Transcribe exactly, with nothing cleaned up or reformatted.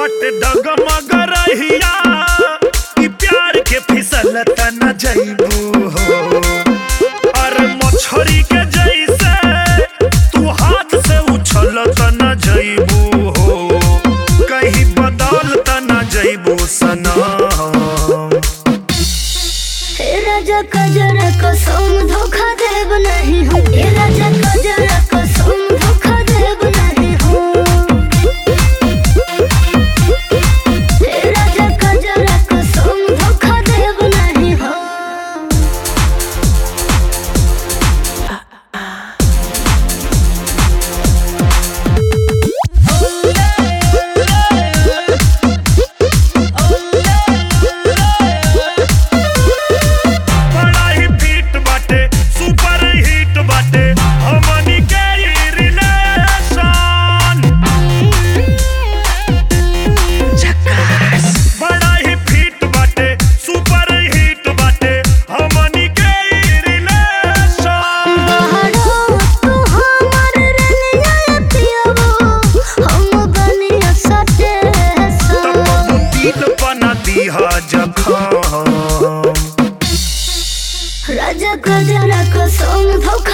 बट डगमग रहिया ई प्यार के फिसलत न जइबू हो। अरे मछरी के जैसे तू हाथ से उछलत न जइबू हो। कहीं बदलत न जइबू सनम। हे राजा कजरा कसम धोखा देब नहीं हो। हे राजा कजरा कसम धोखा देब नहीं हो। हे राजा कजरा कसम धोखा देब नहीं हो। राजा कजरा कसम धोखा